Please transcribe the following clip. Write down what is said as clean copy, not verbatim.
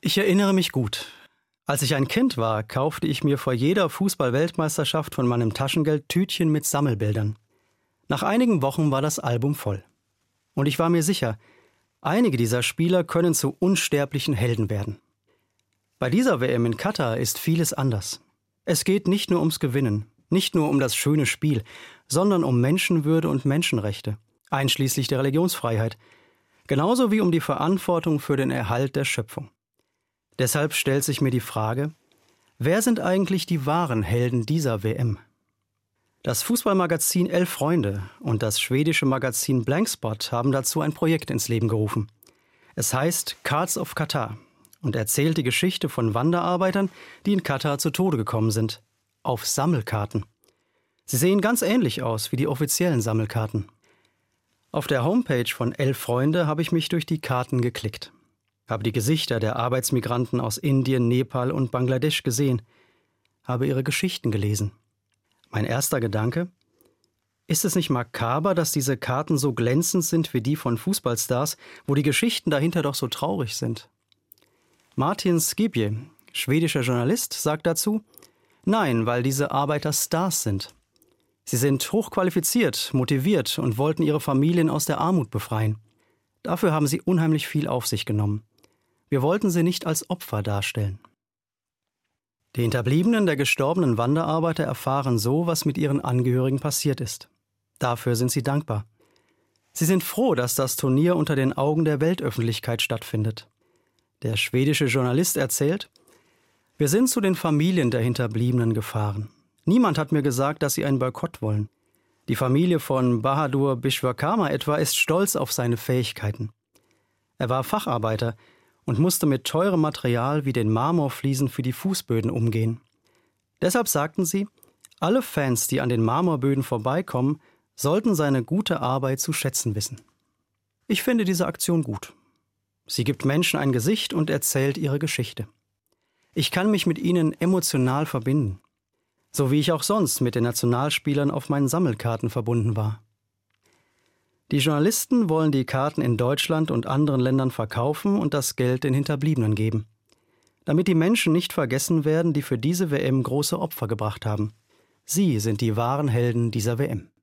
Ich erinnere mich gut. Als ich ein Kind war, kaufte ich mir vor jeder Fußball-Weltmeisterschaft von meinem Taschengeld Tütchen mit Sammelbildern. Nach einigen Wochen war das Album voll. Und ich war mir sicher, einige dieser Spieler können zu unsterblichen Helden werden. Bei dieser WM in Katar ist vieles anders. Es geht nicht nur ums Gewinnen, nicht nur um das schöne Spiel, sondern um Menschenwürde und Menschenrechte, einschließlich der Religionsfreiheit, genauso wie um die Verantwortung für den Erhalt der Schöpfung. Deshalb stellt sich mir die Frage, wer sind eigentlich die wahren Helden dieser WM? Das Fußballmagazin Elf Freunde und das schwedische Magazin Blankspot haben dazu ein Projekt ins Leben gerufen. Es heißt Cards of Qatar und erzählt die Geschichte von Wanderarbeitern, die in Katar zu Tode gekommen sind, auf Sammelkarten. Sie sehen ganz ähnlich aus wie die offiziellen Sammelkarten. Auf der Homepage von Elf Freunde habe ich mich durch die Karten geklickt, habe die Gesichter der Arbeitsmigranten aus Indien, Nepal und Bangladesch gesehen, habe ihre Geschichten gelesen. Mein erster Gedanke: Ist es nicht makaber, dass diese Karten so glänzend sind wie die von Fußballstars, wo die Geschichten dahinter doch so traurig sind? Martin Schibbye, schwedischer Journalist, sagt dazu: Nein, weil diese Arbeiter Stars sind. Sie sind hochqualifiziert, motiviert und wollten ihre Familien aus der Armut befreien. Dafür haben sie unheimlich viel auf sich genommen. Wir wollten sie nicht als Opfer darstellen. Die Hinterbliebenen der gestorbenen Wanderarbeiter erfahren so, was mit ihren Angehörigen passiert ist. Dafür sind sie dankbar. Sie sind froh, dass das Turnier unter den Augen der Weltöffentlichkeit stattfindet. Der schwedische Journalist erzählt: Wir sind zu den Familien der Hinterbliebenen gefahren. Niemand hat mir gesagt, dass sie einen Boykott wollen. Die Familie von Bahadur Bishwakarma etwa ist stolz auf seine Fähigkeiten. Er war Facharbeiter und musste mit teurem Material wie den Marmorfliesen für die Fußböden umgehen. Deshalb sagten sie, alle Fans, die an den Marmorböden vorbeikommen, sollten seine gute Arbeit zu schätzen wissen. Ich finde diese Aktion gut. Sie gibt Menschen ein Gesicht und erzählt ihre Geschichte. Ich kann mich mit ihnen emotional verbinden, so wie ich auch sonst mit den Nationalspielern auf meinen Sammelkarten verbunden war. Die Journalisten wollen die Karten in Deutschland und anderen Ländern verkaufen und das Geld den Hinterbliebenen geben, damit die Menschen nicht vergessen werden, die für diese WM große Opfer gebracht haben. Sie sind die wahren Helden dieser WM.